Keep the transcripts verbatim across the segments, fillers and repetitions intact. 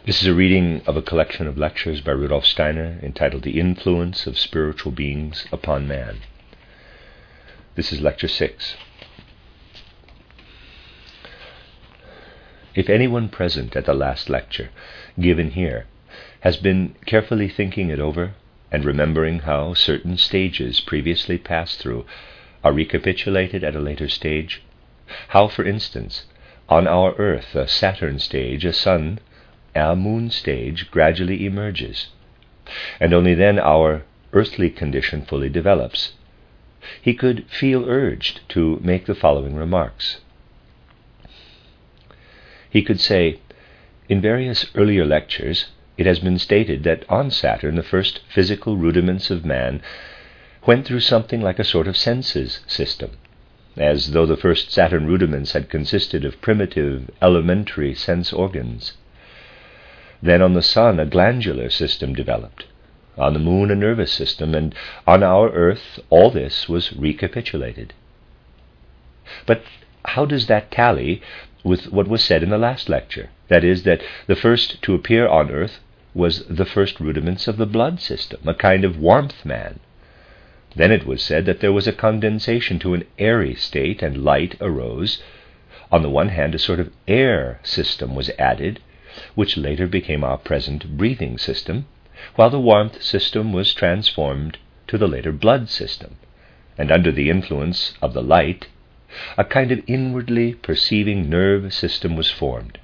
This is a reading of a collection of lectures by Rudolf Steiner entitled The Influence of Spiritual Beings Upon Man. This is Lecture six. If anyone present at the last lecture, given here, has been carefully thinking it over and remembering how certain stages previously passed through are recapitulated at a later stage, how, for instance, on our Earth, a Saturn stage, a Sun, a Moon stage gradually emerges, and only then our earthly condition fully develops, he could feel urged to make the following remarks. He could say, in various earlier lectures, it has been stated that on Saturn the first physical rudiments of man went through something like a sort of senses system, as though the first Saturn rudiments had consisted of primitive, elementary sense organs. Then on the Sun a glandular system developed, on the Moon a nervous system, and on our Earth all this was recapitulated. But how does that tally with what was said in the last lecture? That is, that the first to appear on Earth was the first rudiments of the blood system, a kind of warmth man. Then it was said that there was a condensation to an airy state, and light arose. On the one hand, a sort of air system was added, which later became our present breathing system, while the warmth system was transformed to the later blood system, and under the influence of the light, a kind of inwardly perceiving nerve system was formed.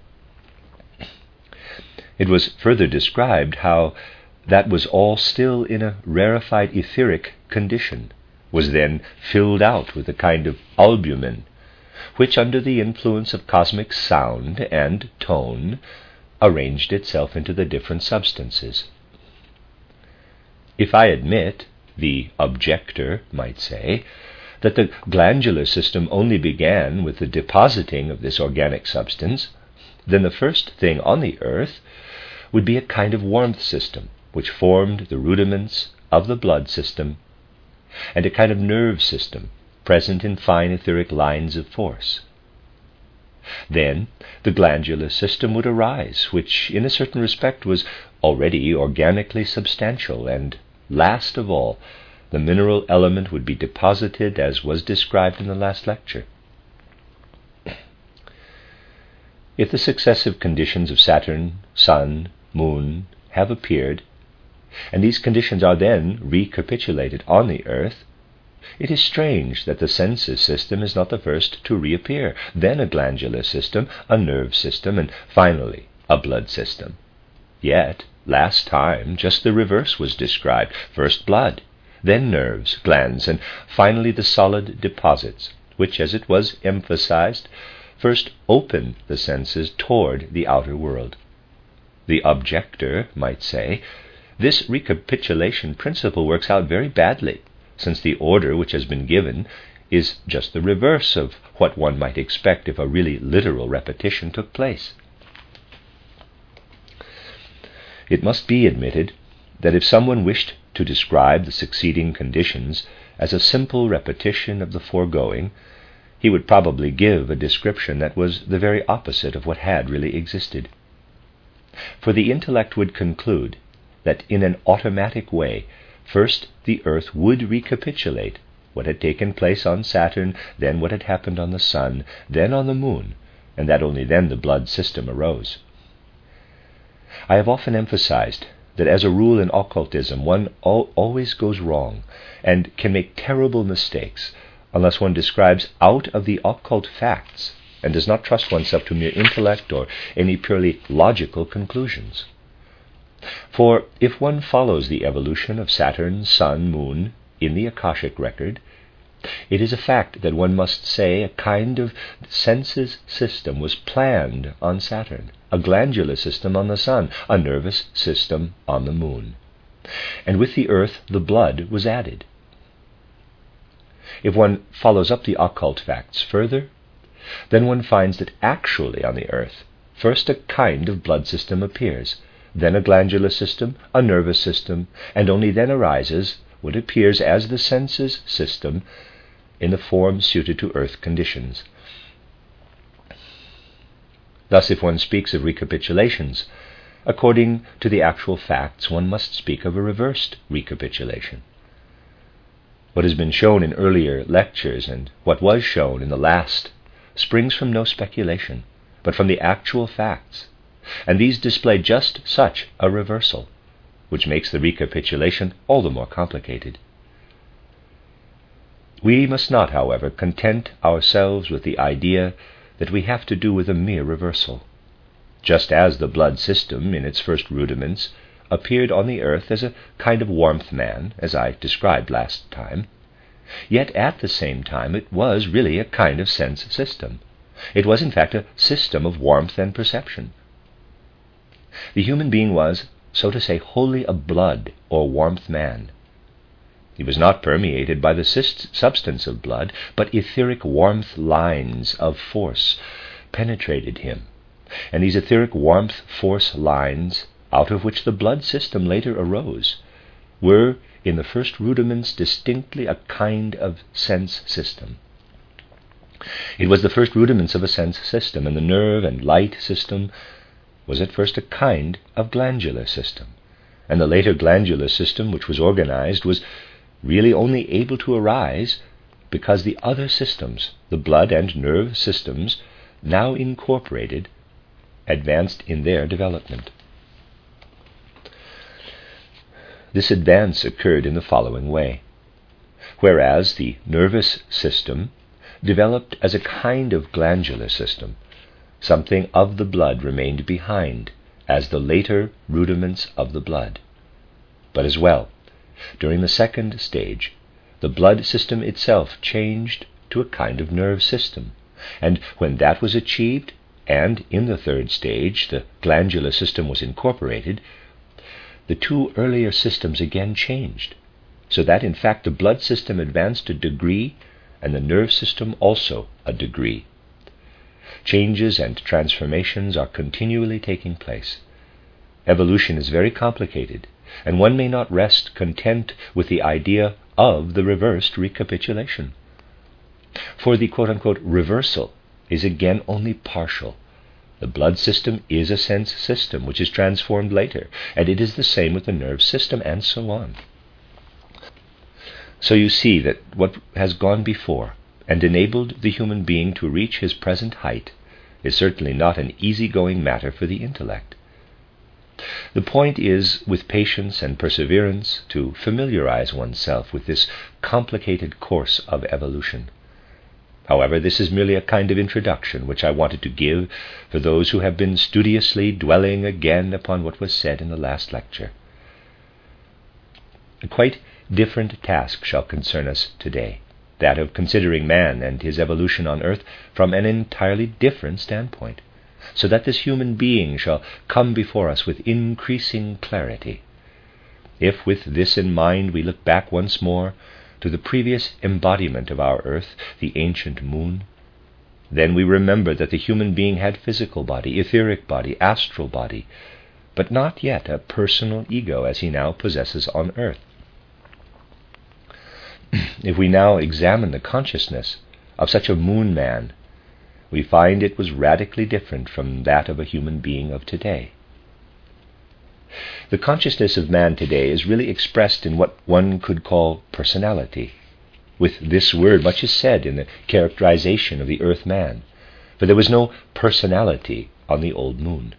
It was further described how that was all still in a rarefied etheric condition, was then filled out with a kind of albumin, which under the influence of cosmic sound and tone arranged itself into the different substances. If I admit, the objector might say, that the glandular system only began with the depositing of this organic substance, then the first thing on the Earth would be a kind of warmth system, which formed the rudiments of the blood system, and a kind of nerve system, present in fine etheric lines of force. Then the glandular system would arise, which in a certain respect was already organically substantial, and last of all, the mineral element would be deposited as was described in the last lecture. If the successive conditions of Saturn, Sun, Moon have appeared, and these conditions are then recapitulated on the Earth, it is strange that the senses system is not the first to reappear, then a glandular system, a nerve system, and finally a blood system. Yet, last time, just the reverse was described. First blood, then nerves, glands, and finally the solid deposits, which, as it was emphasized, first open the senses toward the outer world. The objector might say, this recapitulation principle works out very badly, since the order which has been given is just the reverse of what one might expect if a really literal repetition took place. It must be admitted that if someone wished to describe the succeeding conditions as a simple repetition of the foregoing, he would probably give a description that was the very opposite of what had really existed. For the intellect would conclude that in an automatic way, first the Earth would recapitulate what had taken place on Saturn, then what had happened on the Sun, then on the Moon, and that only then the blood system arose. I have often emphasized that as a rule in occultism one al- always goes wrong and can make terrible mistakes unless one describes out of the occult facts and does not trust oneself to mere intellect or any purely logical conclusions. For if one follows the evolution of Saturn, Sun, Moon in the Akashic record, it is a fact that one must say a kind of senses system was planned on Saturn, a glandular system on the Sun, a nervous system on the Moon, and with the Earth the blood was added. If one follows up the occult facts further, then one finds that actually on the Earth first a kind of blood system appears, then a glandular system, a nervous system, and only then arises what appears as the senses system in the form suited to Earth conditions. Thus, if one speaks of recapitulations, according to the actual facts, one must speak of a reversed recapitulation. What has been shown in earlier lectures and what was shown in the last springs from no speculation, but from the actual facts, and these display just such a reversal, which makes the recapitulation all the more complicated. We must not, however, content ourselves with the idea that we have to do with a mere reversal. Just as the blood system, in its first rudiments, appeared on the earth as a kind of warmth man, as I described last time, yet at the same time it was really a kind of sense system. It was in fact a system of warmth and perception. The human being was, so to say, wholly a blood or warmth man. He was not permeated by the substance of blood, but etheric warmth lines of force penetrated him, and these etheric warmth force lines, out of which the blood system later arose, were in the first rudiments distinctly a kind of sense system. It was the first rudiments of a sense system, and the nerve and light system was at first a kind of glandular system, and the later glandular system, which was organized, was really only able to arise because the other systems, the blood and nerve systems, now incorporated, advanced in their development. This advance occurred in the following way. Whereas the nervous system developed as a kind of glandular system, something of the blood remained behind as the later rudiments of the blood. But as well, during the second stage, the blood system itself changed to a kind of nerve system, and when that was achieved, and in the third stage the glandular system was incorporated, the two earlier systems again changed, so that in fact the blood system advanced a degree and the nerve system also a degree. Changes and transformations are continually taking place. Evolution is very complicated, and one may not rest content with the idea of the reversed recapitulation. For the quote-unquote reversal is again only partial. The blood system is a sense system which is transformed later, and it is the same with the nerve system, and so on. So you see that what has gone before and enabled the human being to reach his present height is certainly not an easy-going matter for the intellect. The point is, with patience and perseverance, to familiarize oneself with this complicated course of evolution. However, this is merely a kind of introduction which I wanted to give for those who have been studiously dwelling again upon what was said in the last lecture. A quite different task shall concern us today, that of considering man and his evolution on earth from an entirely different standpoint, so that this human being shall come before us with increasing clarity. If with this in mind we look back once more to the previous embodiment of our earth, the ancient moon, then we remember that the human being had physical body, etheric body, astral body, but not yet a personal ego as he now possesses on earth. If we now examine the consciousness of such a moon man, we find it was radically different from that of a human being of today. The consciousness of man today is really expressed in what one could call personality. With this word much is said in the characterization of the earth man, for there was no personality on the old moon.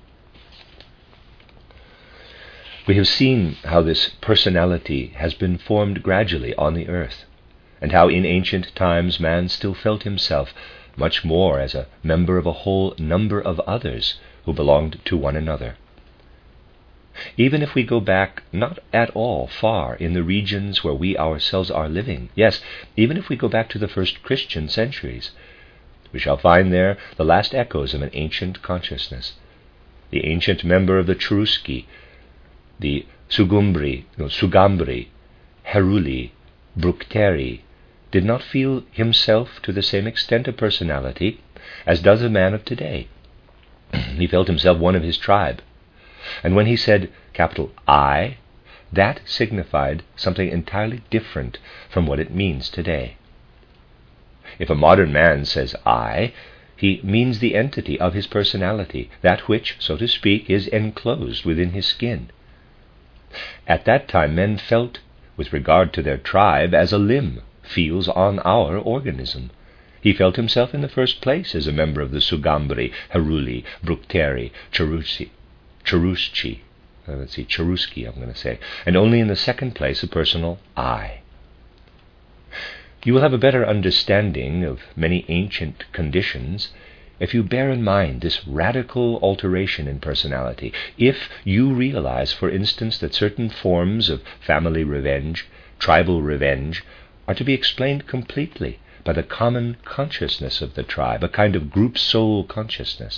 We have seen how this personality has been formed gradually on the earth, and how in ancient times man still felt himself much more as a member of a whole number of others who belonged to one another. Even if we go back not at all far in the regions where we ourselves are living, yes, even if we go back to the first Christian centuries, we shall find there the last echoes of an ancient consciousness. The ancient member of the Cherusci, the Sugumbri, no, Sugambri, Heruli, Bructeri, did not feel himself to the same extent a personality as does a man of today. He felt himself one of his tribe. And when he said capital I, that signified something entirely different from what it means today. If a modern man says I, He means the entity of his personality, that which, so to speak, is enclosed within his skin. At that time men felt, with regard to their tribe, as a limb feels on our organism. He felt himself in the first place as a member of the Sugambri, Heruli, Brukteri, Cherusci, Cherusci, uh, let's see, Cheruski, I'm going to say, and only in the second place a personal I. You will have a better understanding of many ancient conditions if you bear in mind this radical alteration in personality, if you realize, for instance, that certain forms of family revenge, tribal revenge, are to be explained completely by the common consciousness of the tribe, a kind of group soul consciousness.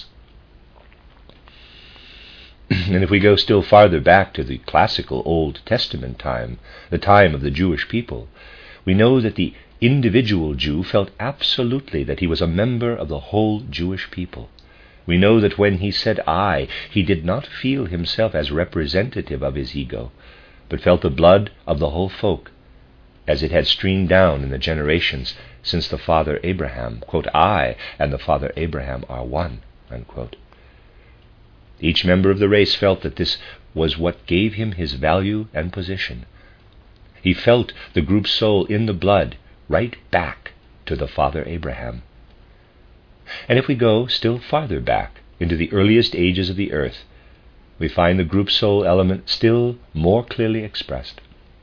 And if we go still farther back to the classical Old Testament time, the time of the Jewish people, we know that the individual Jew felt absolutely that he was a member of the whole Jewish people. We know that when he said I, he did not feel himself as representative of his ego, but felt the blood of the whole folk, as it had streamed down in the generations since the father Abraham. Quote, I and the father Abraham are one. Unquote. Each member of the race felt that this was what gave him his value and position. He felt the group soul in the blood right back to the father Abraham. And if we go still farther back into the earliest ages of the earth, we find the group soul element still more clearly expressed.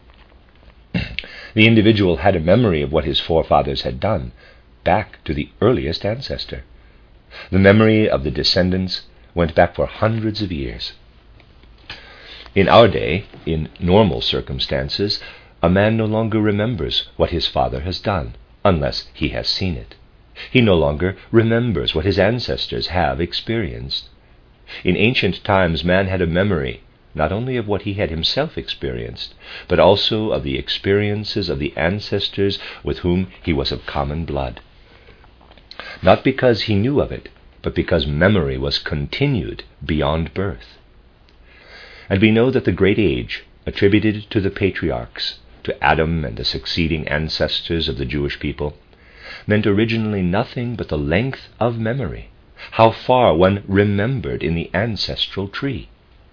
The individual had a memory of what his forefathers had done, back to the earliest ancestor. The memory of the descendants went back for hundreds of years. In our day, in normal circumstances, a man no longer remembers what his father has done, unless he has seen it. He no longer remembers what his ancestors have experienced. In ancient times, man had a memory not only of what he had himself experienced, but also of the experiences of the ancestors with whom he was of common blood. Not because he knew of it, but because memory was continued beyond birth. And we know that the great age attributed to the patriarchs, to Adam and the succeeding ancestors of the Jewish people, meant originally nothing but the length of memory, how far one remembered in the ancestral tree.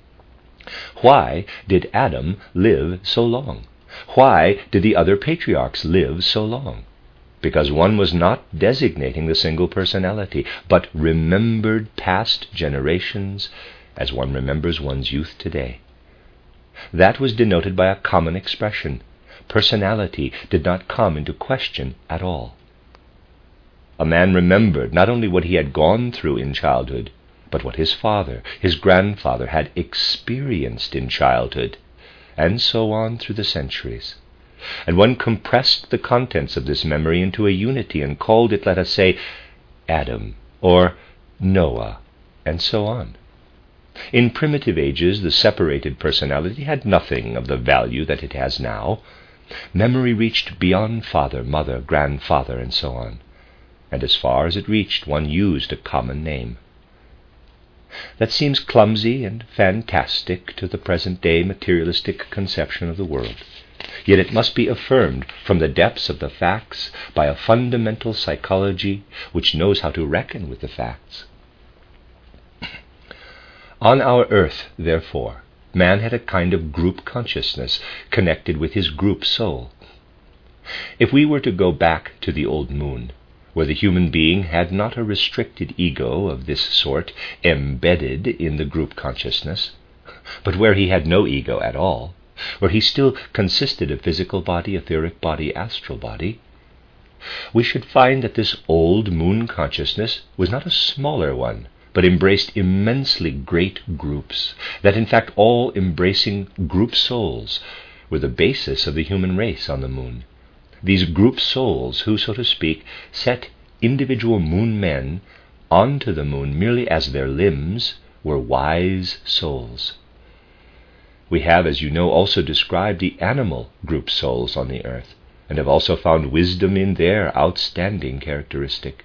Why did Adam live so long? Why did the other patriarchs live so long? Because one was not designating the single personality, but remembered past generations as one remembers one's youth today. That was denoted by a common expression. Personality did not come into question at all. A man remembered not only what he had gone through in childhood, but what his father, his grandfather had experienced in childhood, and so on through the centuries. And one compressed the contents of this memory into a unity and called it, let us say, Adam, or Noah, and so on. In primitive ages, the separated personality had nothing of the value that it has now. Memory reached beyond father, mother, grandfather, and so on. And as far as it reached, one used a common name. That seems clumsy and fantastic to the present-day materialistic conception of the world. Yet it must be affirmed from the depths of the facts by a fundamental psychology which knows how to reckon with the facts. On our earth, therefore, man had a kind of group consciousness connected with his group soul. If we were to go back to the old moon, where the human being had not a restricted ego of this sort embedded in the group consciousness, but where he had no ego at all, where he still consisted of physical body, etheric body, astral body, we should find that this old moon consciousness was not a smaller one, but embraced immensely great groups, that in fact all embracing group souls were the basis of the human race on the moon. These group souls who, so to speak, set individual moon men onto the moon merely as their limbs were wise souls. We have, as you know, also described the animal group souls on the earth, and have also found wisdom in their outstanding characteristic.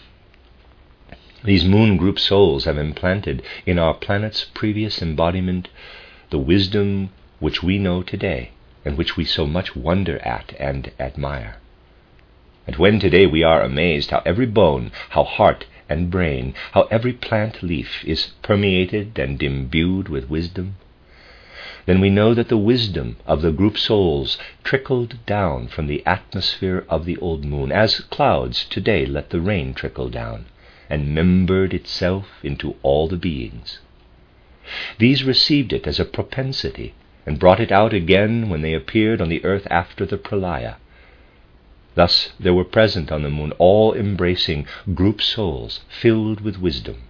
These moon group souls have implanted in our planet's previous embodiment the wisdom which we know today, and which we so much wonder at and admire. And when today we are amazed how every bone, how heart and brain, how every plant leaf is permeated and imbued with wisdom, then we know that the wisdom of the group souls trickled down from the atmosphere of the old moon, as clouds today let the rain trickle down, and membered itself into all the beings. These received it as a propensity, and brought it out again when they appeared on the earth after the pralaya. Thus there were present on the moon all-embracing group souls filled with wisdom.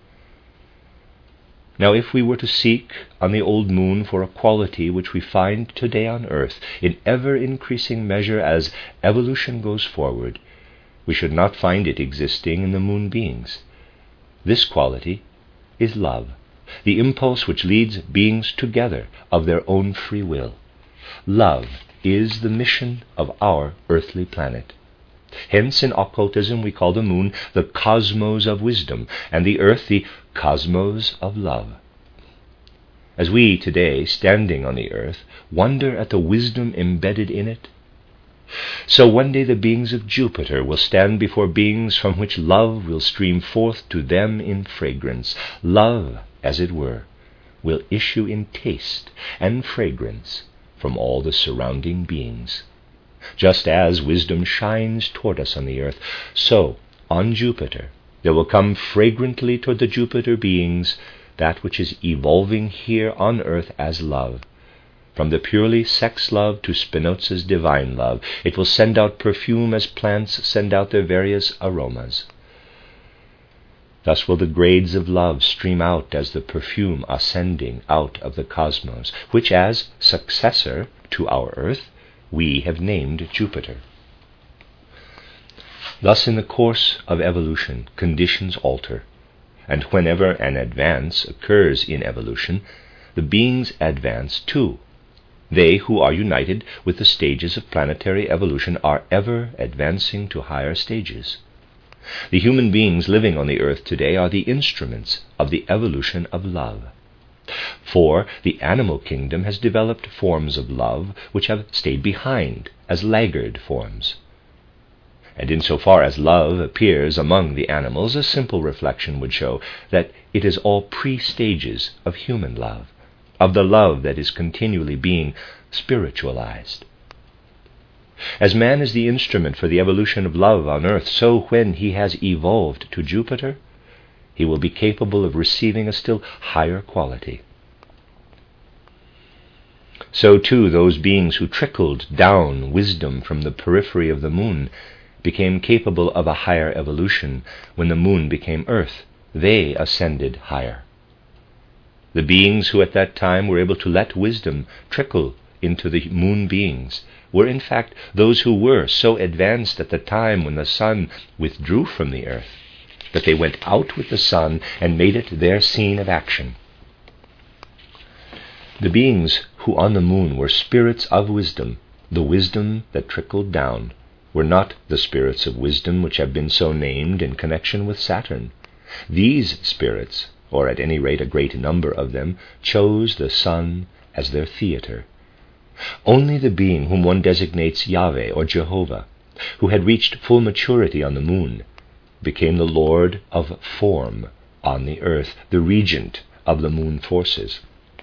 Now if we were to seek on the old moon for a quality which we find today on earth in ever-increasing measure as evolution goes forward, we should not find it existing in the moon beings. This quality is love, the impulse which leads beings together of their own free will. Love is the mission of our earthly planet. Hence in occultism we call the moon the cosmos of wisdom, and the earth the cosmos of love. As we today, standing on the earth, wonder at the wisdom embedded in it, so one day the beings of Jupiter will stand before beings from which love will stream forth to them in fragrance. Love, as it were, will issue in taste and fragrance from all the surrounding beings. Just as wisdom shines toward us on the earth, so on Jupiter there will come fragrantly toward the Jupiter beings that which is evolving here on earth as love. From the purely sex love to Spinoza's divine love, it will send out perfume as plants send out their various aromas. Thus will the grades of love stream out as the perfume ascending out of the cosmos, which as successor to our earth we have named Jupiter. Thus in the course of evolution conditions alter, and whenever an advance occurs in evolution, the beings advance too. They who are united with the stages of planetary evolution are ever advancing to higher stages. The human beings living on the earth today are the instruments of the evolution of love. For the animal kingdom has developed forms of love which have stayed behind as laggard forms. And insofar as love appears among the animals, a simple reflection would show that it is all pre-stages of human love, of the love that is continually being spiritualized. As man is the instrument for the evolution of love on earth, so when he has evolved to Jupiter, he will be capable of receiving a still higher quality. So too those beings who trickled down wisdom from the periphery of the moon became capable of a higher evolution when the moon became earth. They ascended higher. The beings who at that time were able to let wisdom trickle into the moon beings were in fact those who were so advanced at the time when the sun withdrew from the earth that they went out with the sun and made it their scene of action. The beings who on the moon were spirits of wisdom, the wisdom that trickled down, were not the spirits of wisdom which have been so named in connection with Saturn. These spirits, or at any rate a great number of them, chose the sun as their theater. Only the being whom one designates Yahweh or Jehovah, who had reached full maturity on the moon, became the Lord of form on the earth, the regent of the moon forces.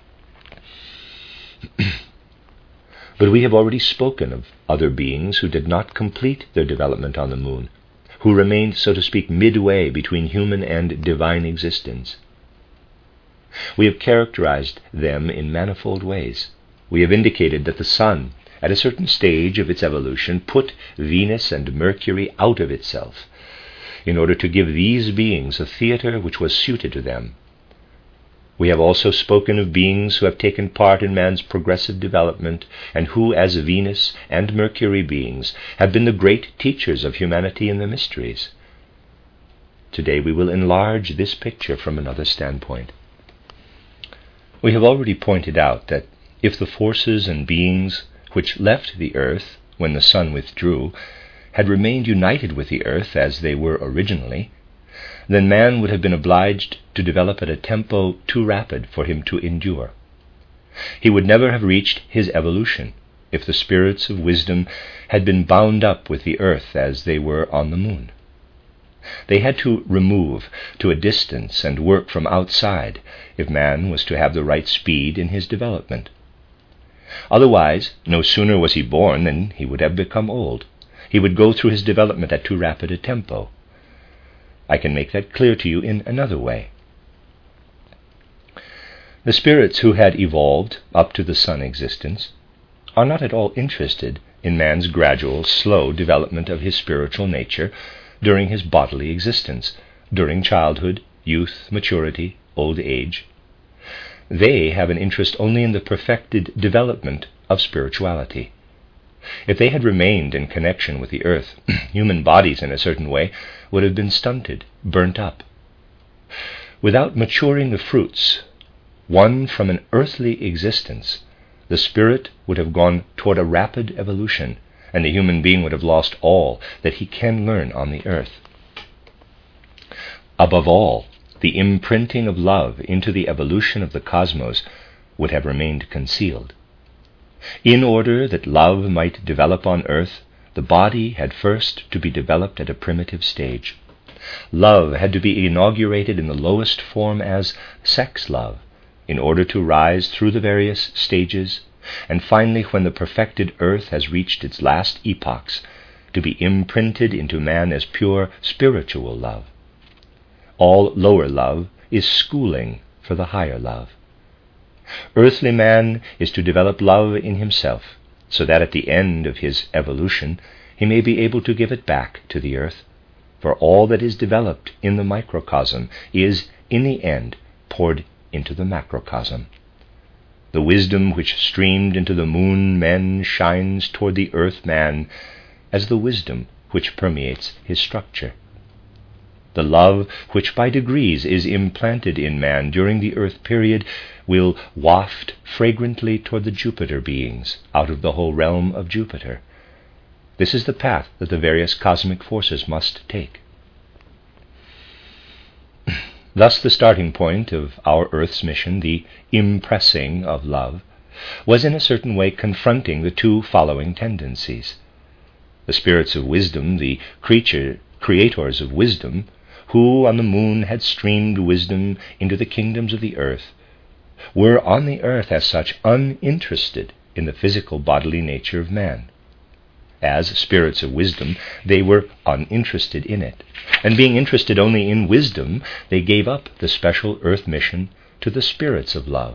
But we have already spoken of other beings who did not complete their development on the moon, who remained, so to speak, midway between human and divine existence. We have characterized them in manifold ways. We have indicated that the sun, at a certain stage of its evolution, put Venus and Mercury out of itself, in order to give these beings a theater which was suited to them. We have also spoken of beings who have taken part in man's progressive development, and who, as Venus and Mercury beings, have been the great teachers of humanity in the mysteries. Today we will enlarge this picture from another standpoint. We have already pointed out that if the forces and beings which left the earth when the sun withdrew had remained united with the earth as they were originally, then man would have been obliged to develop at a tempo too rapid for him to endure. He would never have reached his evolution if the spirits of wisdom had been bound up with the earth as they were on the moon. They had to remove to a distance and work from outside if man was to have the right speed in his development. Otherwise, no sooner was he born than he would have become old. He would go through his development at too rapid a tempo. I can make that clear to you in another way. The spirits who had evolved up to the sun existence are not at all interested in man's gradual, slow development of his spiritual nature during his bodily existence, during childhood, youth, maturity, old age. They have an interest only in the perfected development of spirituality. If they had remained in connection with the earth, human bodies in a certain way would have been stunted, burnt up. Without maturing the fruits won from an earthly existence, the spirit would have gone toward a rapid evolution, and the human being would have lost all that he can learn on the earth. Above all, the imprinting of love into the evolution of the cosmos would have remained concealed. In order that love might develop on earth, the body had first to be developed at a primitive stage. Love had to be inaugurated in the lowest form as sex love, in order to rise through the various stages, and finally, when the perfected earth has reached its last epochs, to be imprinted into man as pure spiritual love. All lower love is schooling for the higher love. Earthly man is to develop love in himself, so that at the end of his evolution he may be able to give it back to the earth, for all that is developed in the microcosm is, in the end, poured into the macrocosm. The wisdom which streamed into the moon men shines toward the earth man as the wisdom which permeates his structure. The love which by degrees is implanted in man during the earth period will waft fragrantly toward the Jupiter beings out of the whole realm of Jupiter. This is the path that the various cosmic forces must take. Thus the starting point of our Earth's mission, the impressing of love, was in a certain way confronting the two following tendencies. The spirits of wisdom, the creature, creators of wisdom, who on the moon had streamed wisdom into the kingdoms of the earth, were on the earth as such uninterested in the physical bodily nature of man. As spirits of wisdom, they were uninterested in it, and being interested only in wisdom, they gave up the special earth mission to the spirits of love.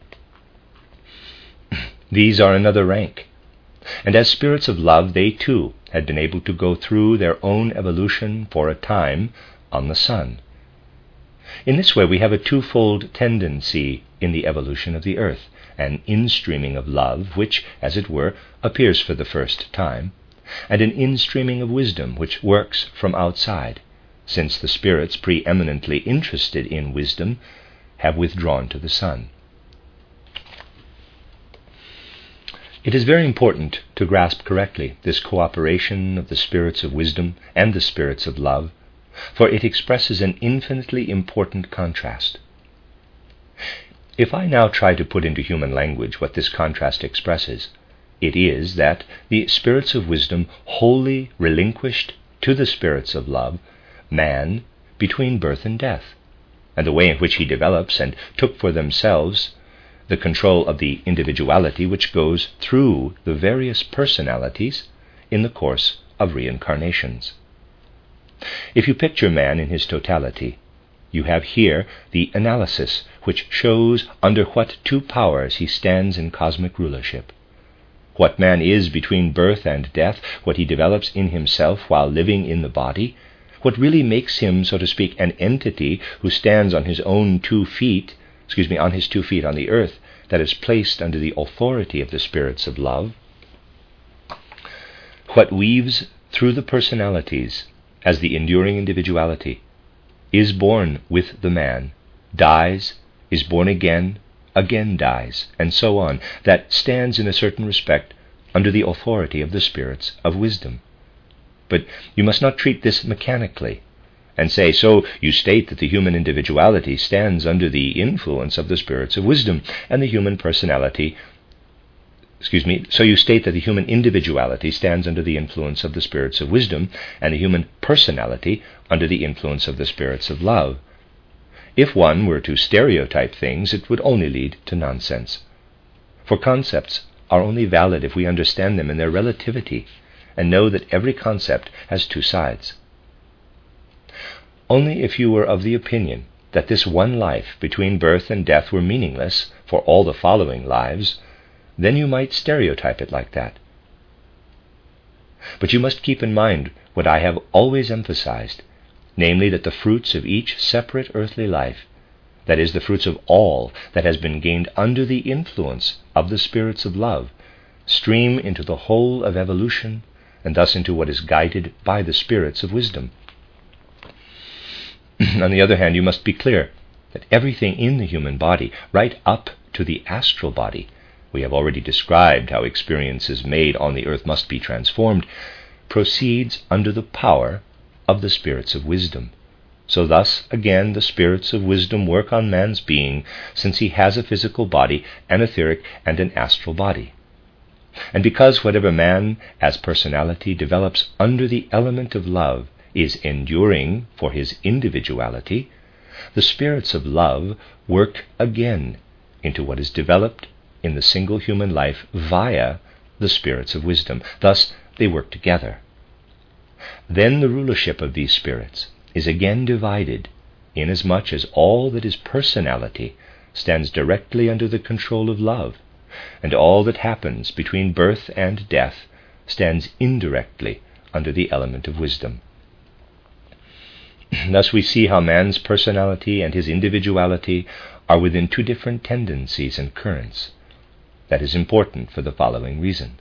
These are another rank, and as spirits of love, they too had been able to go through their own evolution for a time on the sun. In this way we have a twofold tendency in the evolution of the earth, an instreaming of love, which, as it were, appears for the first time, and an instreaming of wisdom, which works from outside, since the spirits preeminently interested in wisdom have withdrawn to the sun. It is very important to grasp correctly this cooperation of the spirits of wisdom and the spirits of love, for it expresses an infinitely important contrast. If I now try to put into human language what this contrast expresses, it is that the spirits of wisdom wholly relinquished to the spirits of love man between birth and death, and the way in which he develops, and took for themselves the control of the individuality which goes through the various personalities in the course of reincarnations. If you picture man in his totality, you have here the analysis which shows under what two powers he stands in cosmic rulership. What man is between birth and death, what he develops in himself while living in the body, what really makes him, so to speak, an entity who stands on his own two feet, excuse me, on his two feet on the earth, that is placed under the authority of the spirits of love. What weaves through the personalities as the enduring individuality is born with the man, dies, is born again, again dies, and so on, that stands in a certain respect under the authority of the spirits of wisdom. But you must not treat this mechanically and say, so you state that the human individuality stands under the influence of the spirits of wisdom, and the human personality excuse me, so you state that the human individuality stands under the influence of the spirits of wisdom, and the human personality under the influence of the spirits of love. If one were to stereotype things, it would only lead to nonsense. For concepts are only valid if we understand them in their relativity and know that every concept has two sides. Only if you were of the opinion that this one life between birth and death were meaningless for all the following lives, then you might stereotype it like that. But you must keep in mind what I have always emphasized, namely that the fruits of each separate earthly life, that is, the fruits of all that has been gained under the influence of the spirits of love, stream into the whole of evolution, and thus into what is guided by the spirits of wisdom. On the other hand, you must be clear that everything in the human body, right up to the astral body, we have already described how experiences made on the earth must be transformed, proceeds under the power of the spirits of wisdom. So thus, again, the spirits of wisdom work on man's being, since he has a physical body, an etheric and an astral body. And because whatever man as personality develops under the element of love is enduring for his individuality, the spirits of love work again into what is developed in the single human life via the spirits of wisdom. Thus they work together. Then the rulership of these spirits is again divided, inasmuch as all that is personality stands directly under the control of love, and all that happens between birth and death stands indirectly under the element of wisdom. Thus we see how man's personality and his individuality are within two different tendencies and currents. That is important for the following reason.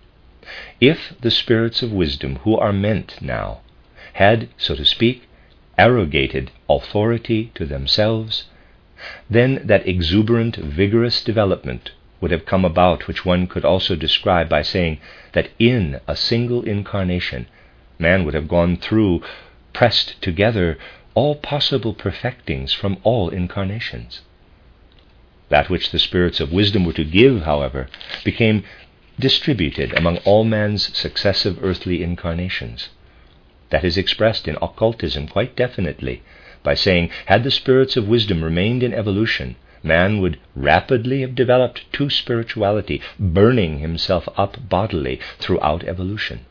If the spirits of wisdom who are meant now had, so to speak, arrogated authority to themselves, then that exuberant, vigorous development would have come about which one could also describe by saying that in a single incarnation man would have gone through, pressed together, all possible perfectings from all incarnations. That which the spirits of wisdom were to give, however, became distributed among all man's successive earthly incarnations. That is expressed in occultism quite definitely by saying, had the spirits of wisdom remained in evolution, man would rapidly have developed to spirituality, burning himself up bodily throughout evolution.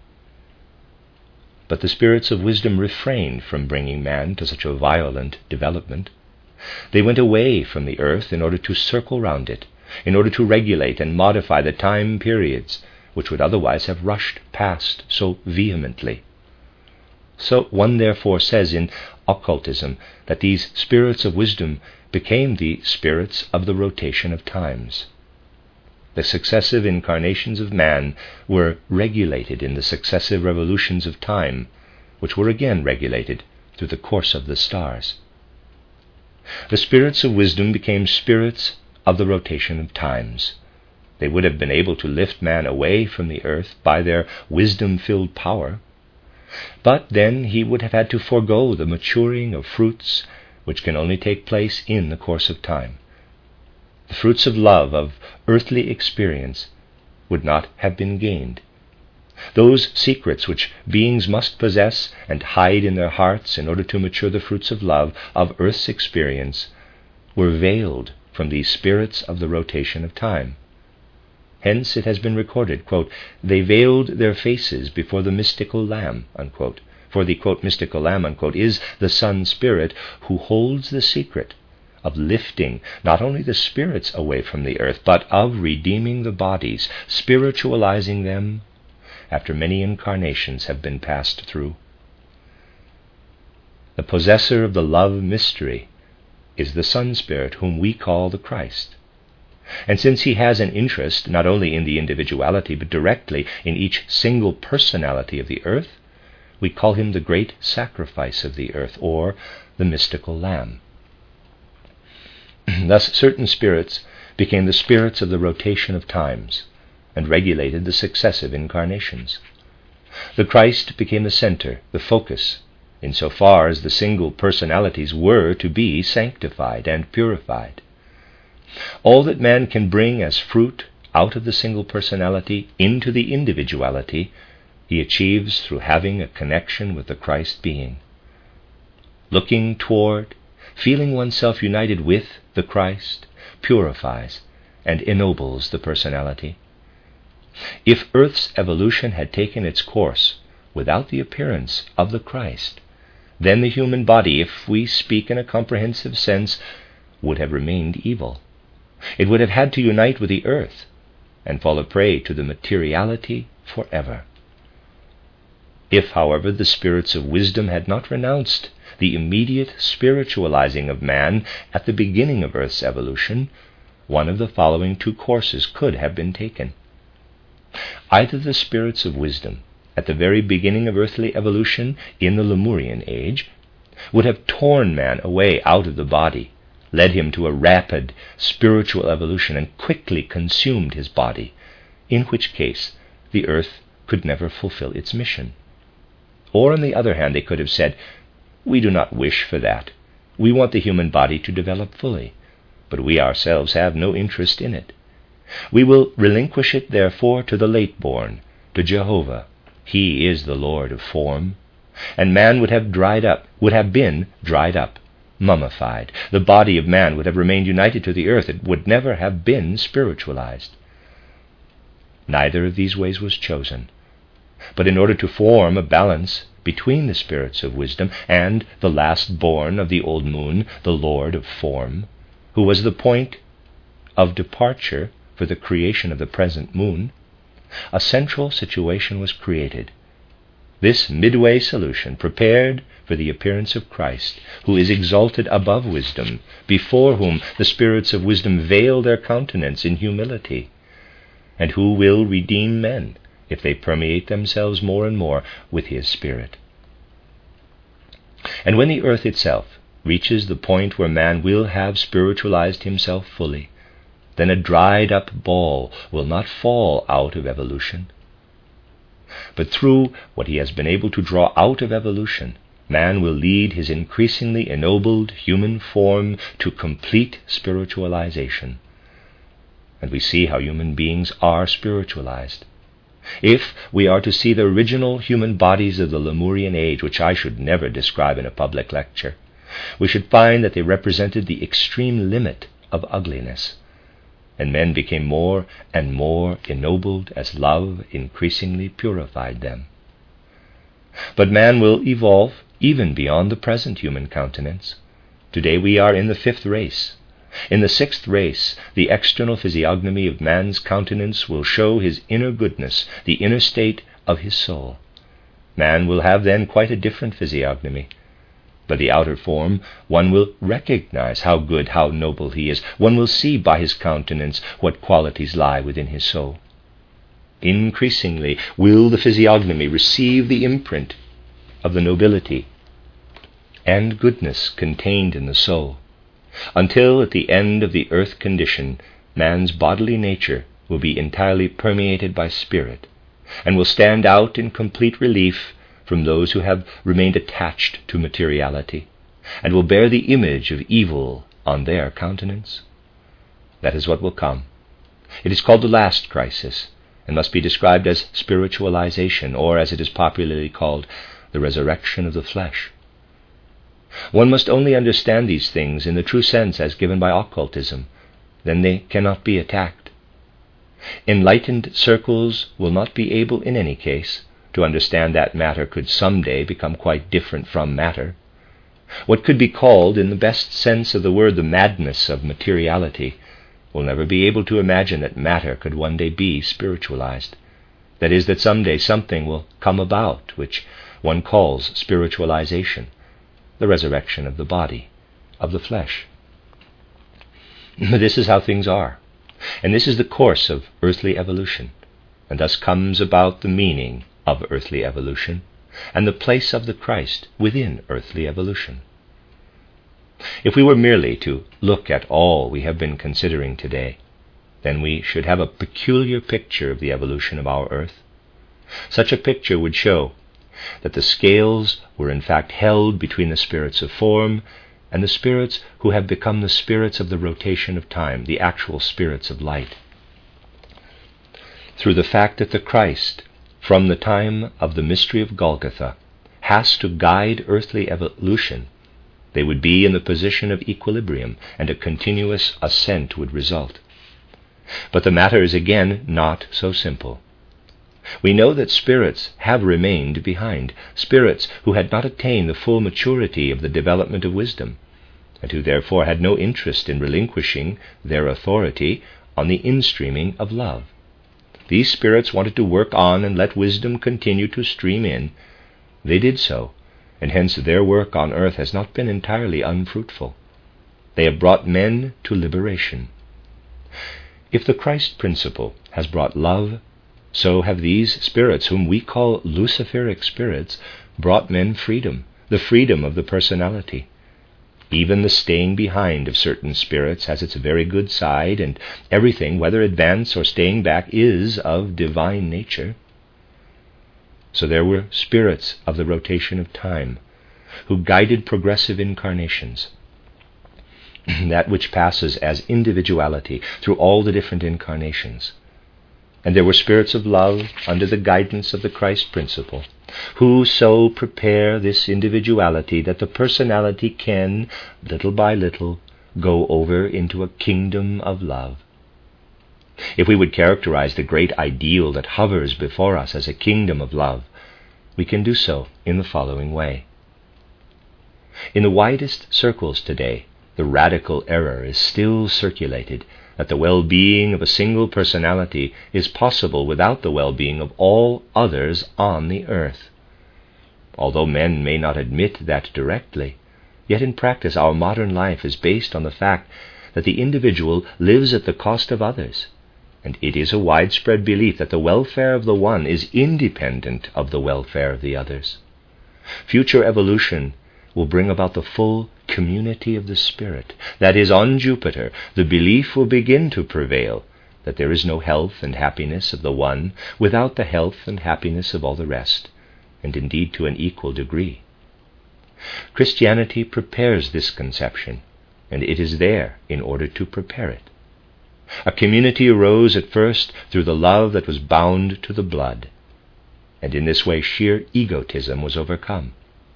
But the spirits of wisdom refrained from bringing man to such a violent development. They went away from the earth in order to circle round it, in order to regulate and modify the time periods which would otherwise have rushed past so vehemently. So one therefore says in occultism that these spirits of wisdom became the spirits of the rotation of times. The successive incarnations of man were regulated in the successive revolutions of time, which were again regulated through the course of the stars. The spirits of wisdom became spirits of the rotation of times. They would have been able to lift man away from the earth by their wisdom-filled power, but then he would have had to forego the maturing of fruits which can only take place in the course of time. The fruits of love, of earthly experience, would not have been gained. Those secrets which beings must possess and hide in their hearts in order to mature the fruits of love, of earth's experience, were veiled from these spirits of the rotation of time. Hence it has been recorded, quote, they veiled their faces before the mystical Lamb, unquote, for the, quote, mystical Lamb, unquote, is the Sun Spirit who holds the secret of lifting not only the spirits away from the earth, but of redeeming the bodies, spiritualizing them after many incarnations have been passed through. The possessor of the love mystery is the Sun Spirit, whom we call the Christ. And since he has an interest not only in the individuality, but directly in each single personality of the earth, we call him the great sacrifice of the earth, or the mystical Lamb. Thus certain spirits became the spirits of the rotation of times, and regulated the successive incarnations. The Christ became the center, the focus, insofar as the single personalities were to be sanctified and purified. All that man can bring as fruit out of the single personality into the individuality he achieves through having a connection with the Christ being. Looking toward, feeling oneself united with the Christ purifies and ennobles the personality. If Earth's evolution had taken its course without the appearance of the Christ, then the human body, if we speak in a comprehensive sense, would have remained evil. It would have had to unite with the earth and fall a prey to the materiality forever. If, however, the spirits of wisdom had not renounced the immediate spiritualizing of man at the beginning of Earth's evolution, one of the following two courses could have been taken. Either the spirits of wisdom, at the very beginning of earthly evolution in the Lemurian age, would have torn man away out of the body, led him to a rapid spiritual evolution, and quickly consumed his body, in which case the earth could never fulfill its mission. Or, on the other hand, they could have said, "We do not wish for that. We want the human body to develop fully, but we ourselves have no interest in it. We will relinquish it, therefore, to the late-born, to Jehovah. He is the Lord of form." And man would have dried up, would have been dried up, mummified. The body of man would have remained united to the earth. It would never have been spiritualized. Neither of these ways was chosen. But in order to form a balance between the spirits of wisdom and the last born of the old moon, the Lord of form, who was the point of departure for the creation of the present moon, a central situation was created. This midway solution prepared for the appearance of Christ, who is exalted above wisdom, before whom the spirits of wisdom veil their countenance in humility, and who will redeem men if they permeate themselves more and more with his Spirit. And when the earth itself reaches the point where man will have spiritualized himself fully, then a dried-up ball will not fall out of evolution. But through what he has been able to draw out of evolution, man will lead his increasingly ennobled human form to complete spiritualization. And we see how human beings are spiritualized. If we are to see the original human bodies of the Lemurian age, which I should never describe in a public lecture, we should find that they represented the extreme limit of ugliness, and men became more and more ennobled as love increasingly purified them. But man will evolve even beyond the present human countenance. Today we are in the fifth race. In the sixth race, the external physiognomy of man's countenance will show his inner goodness, the inner state of his soul. Man will have then quite a different physiognomy. By the outer form, one will recognize how good, how noble he is. One will see by his countenance what qualities lie within his soul. Increasingly will the physiognomy receive the imprint of the nobility and goodness contained in the soul, until at the end of the earth condition, man's bodily nature will be entirely permeated by spirit, and will stand out in complete relief from those who have remained attached to materiality, and will bear the image of evil on their countenance. That is what will come. It is called the last crisis, and must be described as spiritualization, or as it is popularly called, the resurrection of the flesh. One must only understand these things in the true sense as given by occultism, then they cannot be attacked. Enlightened circles will not be able in any case to understand that matter could someday become quite different from matter. What could be called, in the best sense of the word, the madness of materiality, will never be able to imagine that matter could one day be spiritualized. That is, that someday something will come about which one calls spiritualization, the resurrection of the body, of the flesh. This is how things are, and this is the course of earthly evolution, and thus comes about the meaning of earthly evolution and the place of the Christ within earthly evolution. If we were merely to look at all we have been considering today, then we should have a peculiar picture of the evolution of our earth. Such a picture would show that the scales were in fact held between the spirits of form and the spirits who have become the spirits of the rotation of time, the actual spirits of light. through the fact that the Christ, from the time of the mystery of Golgotha, has to guide earthly evolution, they would be in the position of equilibrium, and a continuous ascent would result. But the matter is again not so simple. We know that spirits have remained behind, spirits who had not attained the full maturity of the development of wisdom, and who therefore had no interest in relinquishing their authority on the instreaming of love. These spirits wanted to work on and let wisdom continue to stream in. They did so, and hence their work on earth has not been entirely unfruitful. They have brought men to liberation. If the Christ principle has brought love, so have these spirits, whom we call Luciferic spirits, brought men freedom, the freedom of the personality. Even the staying behind of certain spirits has its very good side, and everything, whether advance or staying back, is of divine nature. So there were spirits of the rotation of time, who guided progressive incarnations, that which passes as individuality through all the different incarnations. And there were spirits of love under the guidance of the Christ principle, who so prepare this individuality that the personality can, little by little, go over into a kingdom of love. If we would characterize the great ideal that hovers before us as a kingdom of love, we can do so in the following way. In the widest circles today, the radical error is still circulated that the well-being of a single personality is possible without the well-being of all others on the earth. Although men may not admit that directly, yet in practice our modern life is based on the fact that the individual lives at the cost of others, and it is a widespread belief that the welfare of the one is independent of the welfare of the others. Future evolution will bring about the full community of the Spirit. That is, on Jupiter, the belief will begin to prevail that there is no health and happiness of the one without the health and happiness of all the rest, and indeed to an equal degree. Christianity prepares this conception, and it is there in order to prepare it. A community arose at first through the love that was bound to the blood, and in this way sheer egotism was overcome.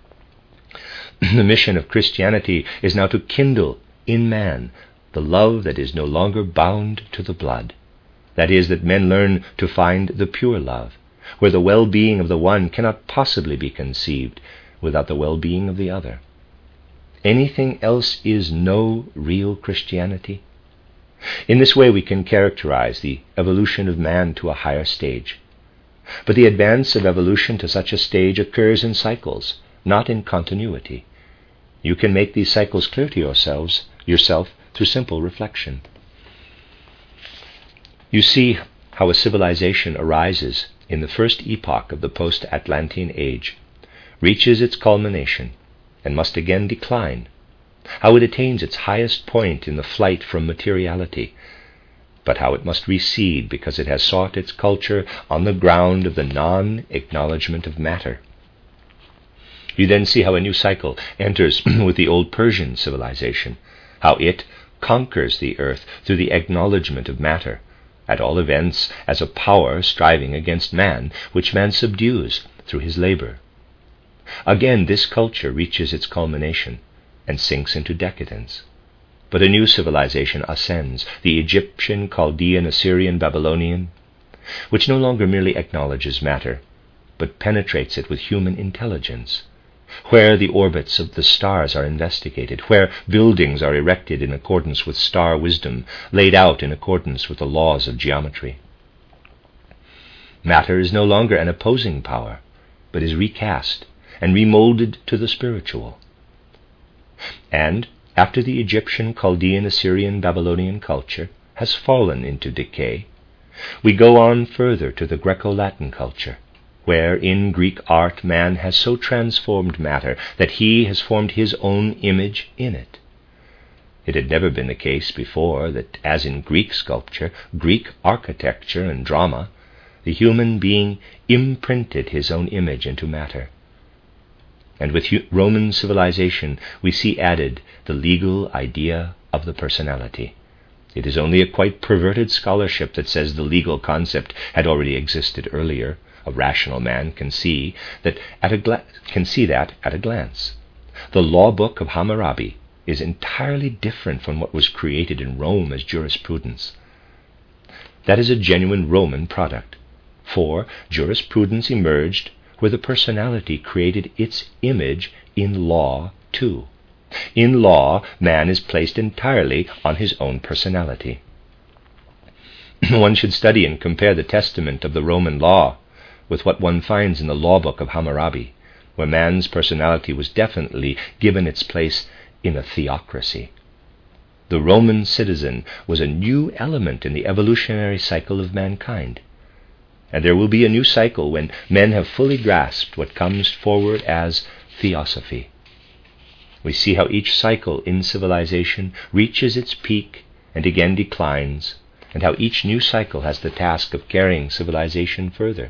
The mission of Christianity is now to kindle in man the love that is no longer bound to the blood. That is, that men learn to find the pure love, where the well-being of the one cannot possibly be conceived without the well-being of the other. Anything else is no real Christianity. In this way we can characterize the evolution of man to a higher stage. But the advance of evolution to such a stage occurs in cycles, not in continuity. You can make these cycles clear to yourselves, yourself through simple reflection. You see how a civilization arises in the first epoch of the post-Atlantean age, reaches its culmination, and must again decline, how it attains its highest point in the flight from materiality, but how it must recede because it has sought its culture on the ground of the non-acknowledgement of matter. You then see how a new cycle enters with the old Persian civilization, how it conquers the earth through the acknowledgement of matter, at all events as a power striving against man, which man subdues through his labor. Again, this culture reaches its culmination and sinks into decadence. But a new civilization ascends, the Egyptian, Chaldean, Assyrian, Babylonian, which no longer merely acknowledges matter, but penetrates it with human intelligence, where the orbits of the stars are investigated, where buildings are erected in accordance with star wisdom, laid out in accordance with the laws of geometry. Matter is no longer an opposing power, but is recast and remolded to the spiritual. And after the Egyptian, Chaldean, Assyrian, Babylonian culture has fallen into decay, we go on further to the Greco-Latin culture, where in Greek art man has so transformed matter that he has formed his own image in it. It had never been the case before that, as in Greek sculpture, Greek architecture, and drama, the human being imprinted his own image into matter. And with Roman civilization we see added the legal idea of the personality, It is only a quite perverted scholarship that says the legal concept had already existed earlier. A rational man can see that at a gla- can see that at a glance. The law book of Hammurabi is entirely different from what was created in Rome as jurisprudence. That is a genuine Roman product, for jurisprudence emerged where the personality created its image in law too. In law, man is placed entirely on his own personality. One should study and compare the testament of the Roman law with what one finds in the law book of Hammurabi, where man's personality was definitely given its place in a theocracy. The Roman citizen was a new element in the evolutionary cycle of mankind, and there will be a new cycle when men have fully grasped what comes forward as theosophy. We see how each cycle in civilization reaches its peak and again declines, and how each new cycle has the task of carrying civilization further.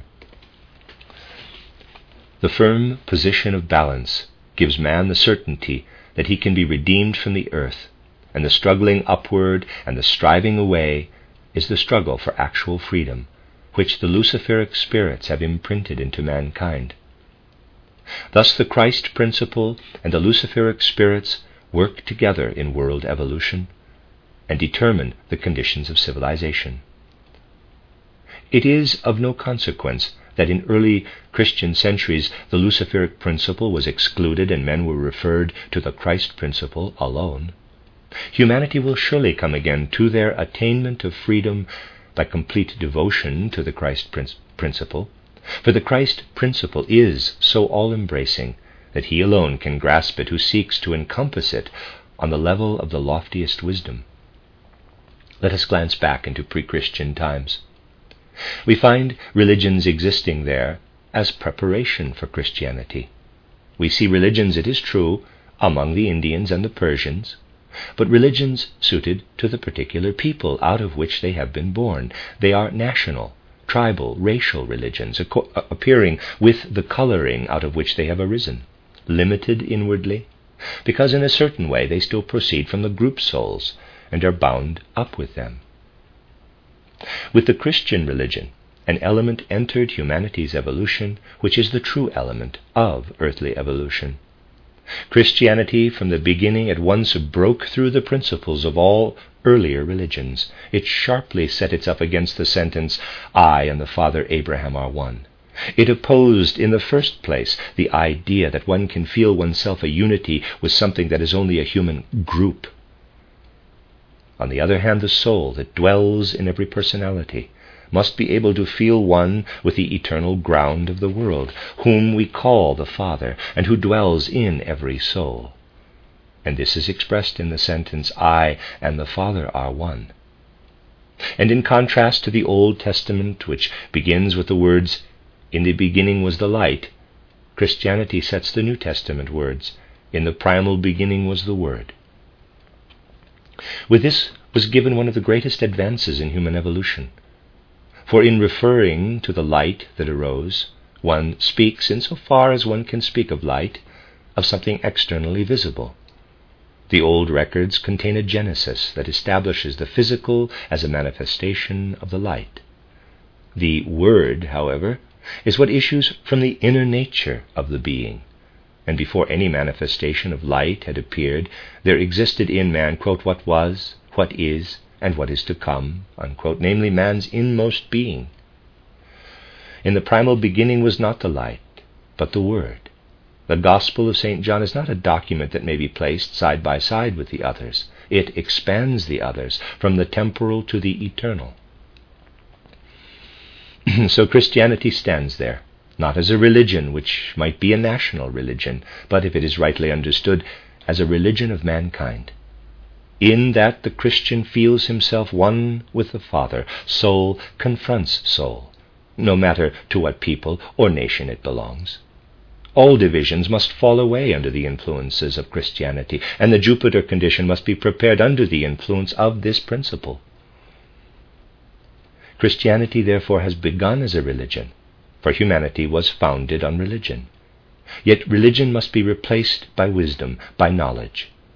The firm position of balance gives man the certainty that he can be redeemed from the earth, and the struggling upward and the striving away is the struggle for actual freedom, which the Luciferic spirits have imprinted into mankind. Thus the Christ principle and the Luciferic spirits work together in world evolution and determine the conditions of civilization. It is of no consequence that in early Christian centuries the Luciferic principle was excluded and men were referred to the Christ principle alone. Humanity will surely come again to their attainment of freedom by complete devotion to the Christ principle, for the Christ principle is so all-embracing that he alone can grasp it who seeks to encompass it on the level of the loftiest wisdom. Let us glance back into pre-Christian times. We find religions existing there as preparation for Christianity. We see religions, it is true, among the Indians and the Persians, but religions suited to the particular people out of which they have been born. They are national, tribal, racial religions, appearing with the coloring out of which they have arisen, limited inwardly, because in a certain way they still proceed from the group souls and are bound up with them. With the Christian religion, an element entered humanity's evolution which is the true element of earthly evolution. Christianity from the beginning at once broke through the principles of all earlier religions. It sharply set itself against the sentence, "I and the Father Abraham are one." It opposed in the first place the idea that one can feel oneself a unity with something that is only a human group. On the other hand, the soul that dwells in every personality must be able to feel one with the eternal ground of the world, whom we call the Father, and who dwells in every soul. And this is expressed in the sentence, "I and the Father are one." And in contrast to the Old Testament, which begins with the words, "In the beginning was the light," Christianity sets the New Testament words, "In the primal beginning was the Word." With this was given one of the greatest advances in human evolution. For in referring to the light that arose, one speaks, in so far as one can speak of light, of something externally visible. The old records contain a genesis that establishes the physical as a manifestation of the light. The Word, however, is what issues from the inner nature of the being. And before any manifestation of light had appeared, there existed in man, quote, what was, what is, and what is to come, unquote, namely man's inmost being. In the primal beginning was not the light, but the Word. The Gospel of Saint John is not a document that may be placed side by side with the others. It expands the others from the temporal to the eternal. So Christianity stands there, not as a religion which might be a national religion, but if it is rightly understood, as a religion of mankind. In that the Christian feels himself one with the Father. Soul confronts soul, no matter to what people or nation it belongs. All divisions must fall away under the influences of Christianity, and the Jupiter condition must be prepared under the influence of this principle. Christianity, therefore, has begun as a religion, for humanity was founded on religion. Yet religion must be replaced by wisdom, by knowledge.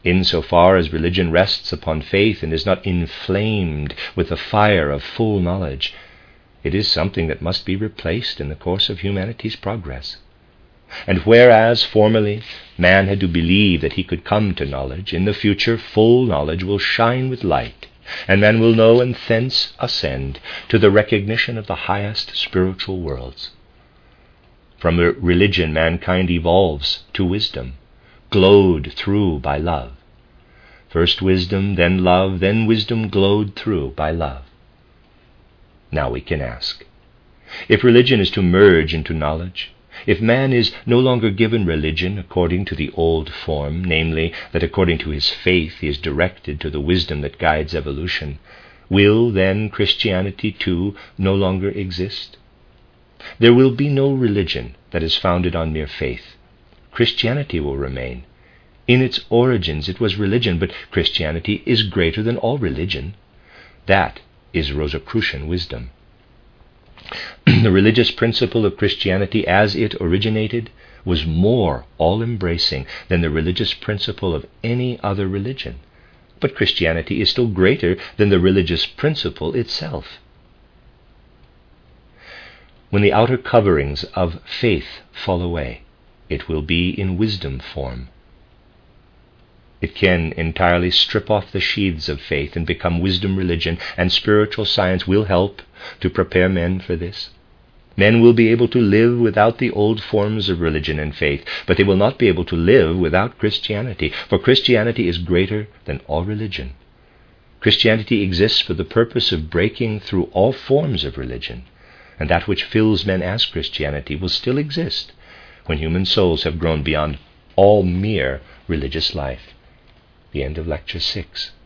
In so far as religion rests upon faith and is not inflamed with the fire of full knowledge, it is something that must be replaced in the course of humanity's progress. And whereas formerly man had to believe that he could come to knowledge, in the future full knowledge will shine with light, and man will know and thence ascend to the recognition of the highest spiritual worlds. From religion mankind evolves to wisdom, glowed through by love. First wisdom, then love, then wisdom glowed through by love. Now we can ask, if religion is to merge into knowledge, if man is no longer given religion according to the old form, namely, that according to his faith he is directed to the wisdom that guides evolution, will then Christianity too no longer exist? There will be no religion that is founded on mere faith. Christianity will remain. In its origins it was religion, but Christianity is greater than all religion. That is Rosicrucian wisdom. The religious principle of Christianity as it originated was more all-embracing than the religious principle of any other religion. But Christianity is still greater than the religious principle itself. When the outer coverings of faith fall away, it will be in wisdom form. It can entirely strip off the sheaths of faith and become wisdom religion, and spiritual science will help to prepare men for this. Men will be able to live without the old forms of religion and faith, but they will not be able to live without Christianity, for Christianity is greater than all religion. Christianity exists for the purpose of breaking through all forms of religion, and that which fills men as Christianity will still exist when human souls have grown beyond all mere religious life. The end of Lecture six.